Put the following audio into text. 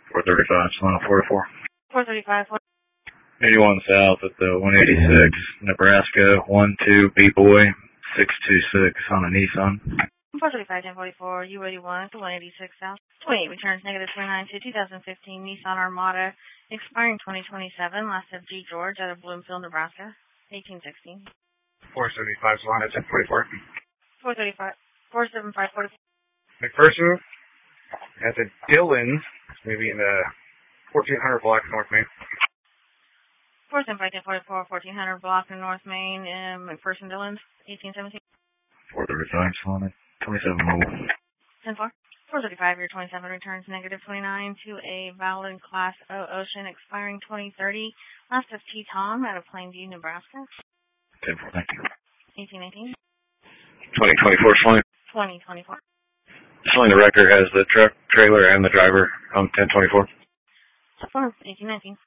435, Solana 44. 435. 81 south at the 186, Nebraska, 12 B-Boy, 626 on a Nissan. 435, 1044, U81 at the 186 south. 28 returns negative 29 to 2015 Nissan Armada, expiring 2027, last of G. George out of Bloomfield, Nebraska, 1816. 475, Solana 1044. 435, 475, 44. McPherson at the Dillon, maybe in the 1400 block North Main. 475, 1044, 1400 block in North Main, McPherson Dillon, 1817. 435, Solana 27 mobile. 10-4. 435, your 27 returns negative 29 to a valid Class O Ocean expiring 2030. Last of T. Tom out of Plainview, Nebraska. 10-4, thank you. 1818. 2024 Solana. 2024. Solana record has the truck, trailer, and the driver on 1024. 1819.